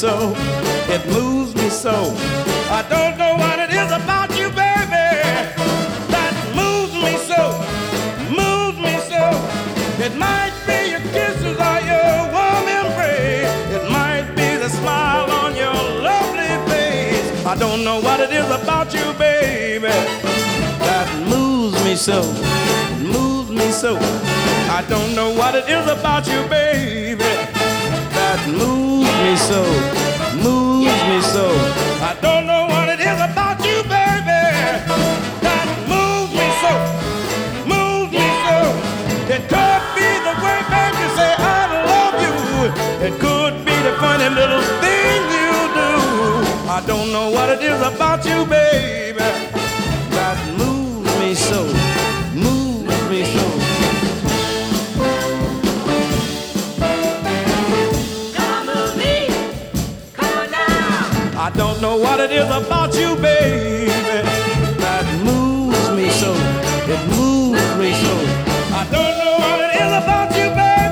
so. It moves me so. I don't know what it is about you, baby, that moves me so, moves me so. It might be your kisses or your warm embrace. It might be the smile on your lovely face. I don't know what it is about you, baby, that moves me so, moves me so. I don't know what it is about you, baby, that moves me so, moves me so. I don't know what it is about you, baby, that moves me so, moves me so. It could be the way, baby, you say I love you. It could be the funny little thing you do. I don't know what it is about you, baby, that moves me so, moves me so. I don't know what it is about you, baby, that moves me so. It moves me so. I don't know what it is about you, baby.